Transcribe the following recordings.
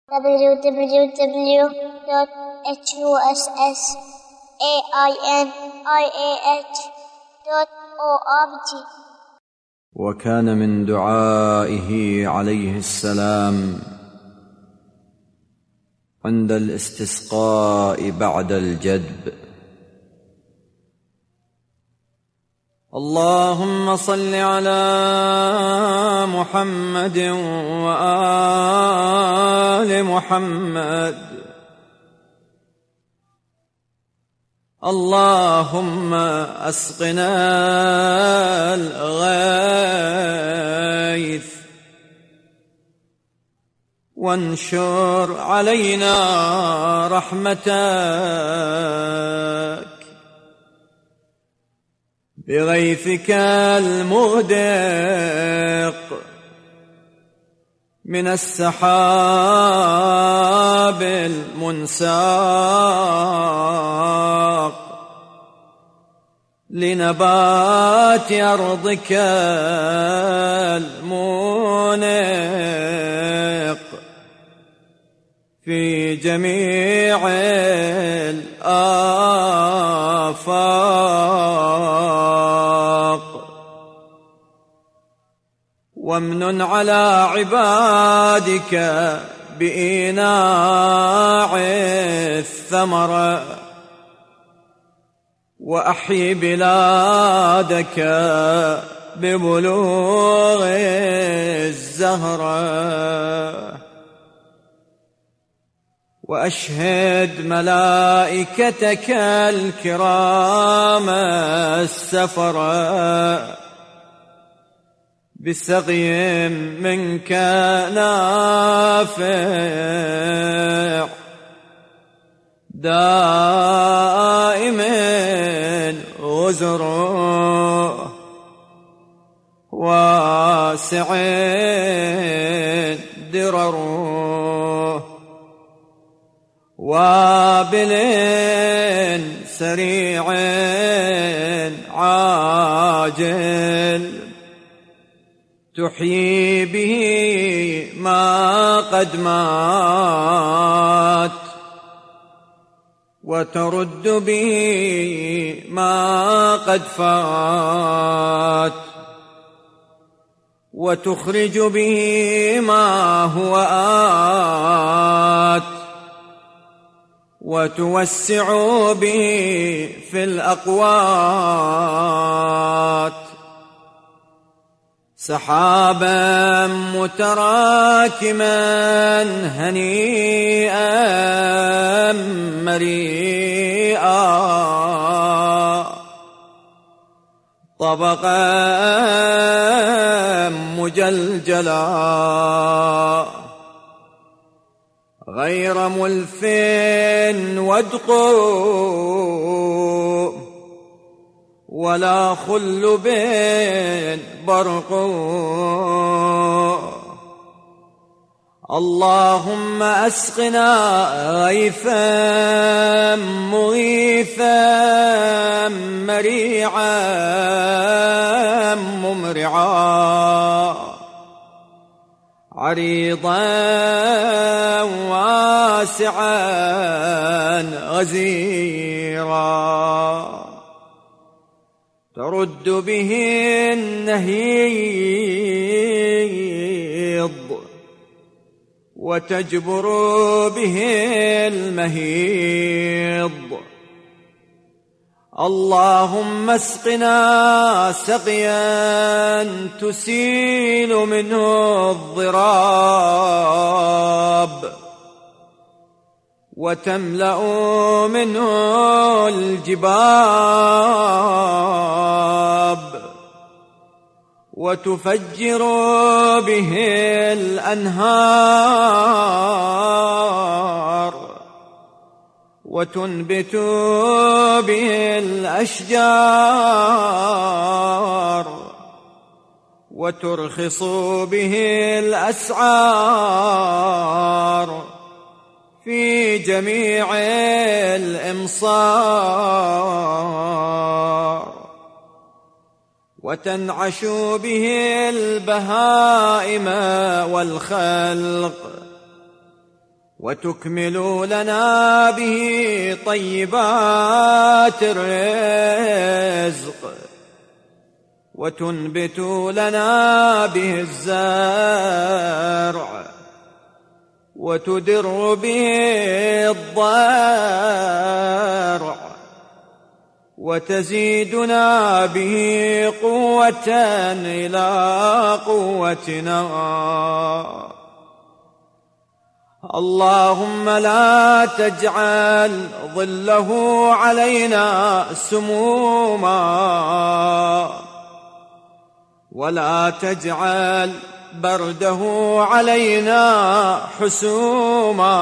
www.husainiah.org. وكان من دعائه عليه السلام عند الاستسقاء بعد الجدب: اللهم صل على محمد وآل محمد. اللهم أسقنا الغيث وانشر علينا رحمتك بغيثك المهدق من السحاب المنساق لنبات أرضك المونق في جميع الآفاق. وامنن على عبادك بإيناع الثمر، وأحيي بلادك ببلوغ الزهر، وأشهد ملائكتك الكرام السفر بسقي منك نافع دائم غزر واسع درر وابل سريع عاجل تحيي به ما قد مات، وترد به ما قد فات، وتخرج به ما هو آت، وتوسع به في الأقوات. سحابا متراكما هنيئا مريئا، طبقا مجلجلا غير ملف ودق ولا خلب برق. اللهم أسقنا غيثا مغيثا مريعا ممرعا عريضا واسعا غزيرا ترد به النهيض وتجبر به المهيض. اللهم اسقنا سقيا تسيل منه الضراب وتملأ منه الجباب وتفجر به الأنهار وتنبت به الأشجار وترخص به الأسعار في جميع الإمصار وتنعش به البهائم والخلق وتكمل لنا به طيبات الرزق، وتنبت لنا به الزرع، وتدر به الضرع، وتزيدنا به قوة إلى قوتنا. اللهم لا تجعل ظله علينا سموما، ولا تجعل برده علينا حسوما،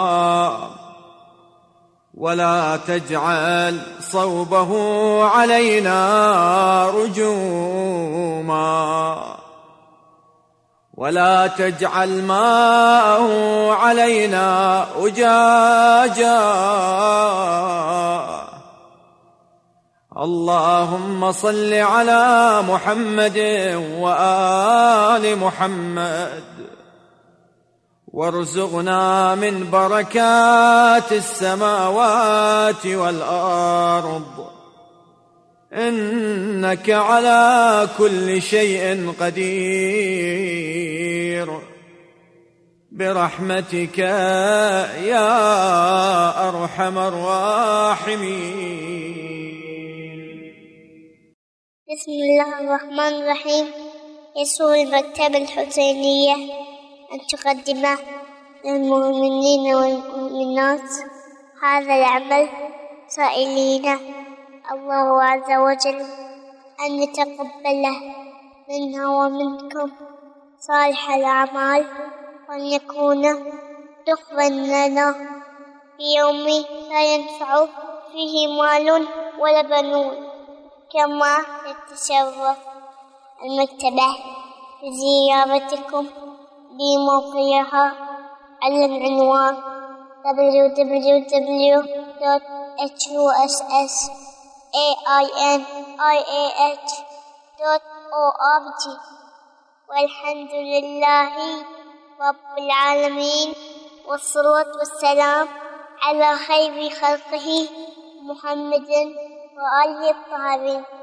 ولا تجعل صوبه علينا رجوما، ولا تجعل ماءه علينا أجاجا. اللهم صل على محمد وآل محمد، وارزقنا من بركات السماوات والأرض، إنك على كل شيء قدير، برحمتك يا أرحم الراحمين. بسم الله الرحمن الرحيم. يسر المكتبة الحسينية أن تقدم للمؤمنين والمؤمنات هذا العمل، سائلين الله عز وجل أن يتقبله منا ومنكم صالح الأعمال، وأن يكون دخلا لنا في يوم لا ينفع فيه مال ولا بنون. كما يتشرف المكتبة بزيارتكم بموقعها على العنوان www.hussainih.org. والحمد لله رب العالمين، والصلاة والسلام على خير خلقه محمد وآله الطاهرين.